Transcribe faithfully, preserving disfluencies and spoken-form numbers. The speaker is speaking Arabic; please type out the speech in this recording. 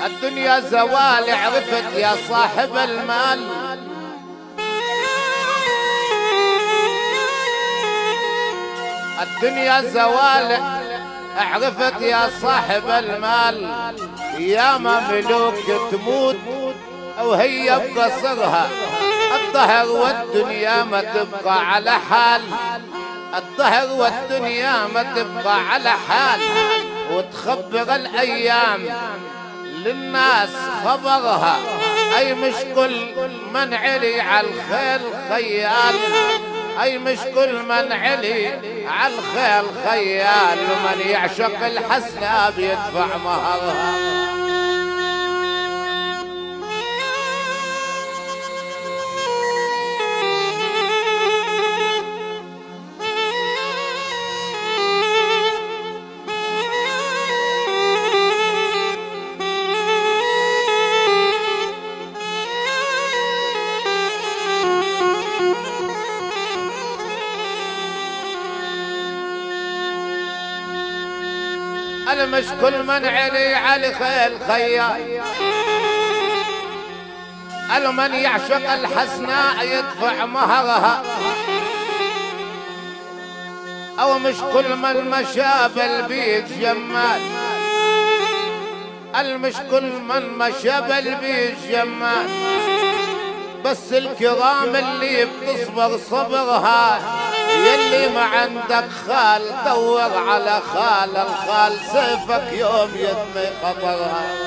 الدنيا زوال عرفت يا صاحب المال. الدنيا زوال عرفت يا صاحب المال. ياما ملوك تموت وهي بقصرها. الدهر والدنيا ما تبقى على حال. الدهر والدنيا ما تبقى على حال. وتخبر الايام للناس خبرها. اي مش كل من علي على الخيل خيال. اي مش كل من علي على الخيل خيال. ومن يعشق الحسنة بيدفع مهرها. مش كل من علي على خيل خيال. من يعشق الحسناء يدفع مهرها. او مش كل من مشى بالبيت جمال. مش كل من مشى بالبيت جمال. بس الكرام اللي بتصبر صبرها. يلي ما عندك خال دور على خال. الخال سيفك يوم يدمي خطرها.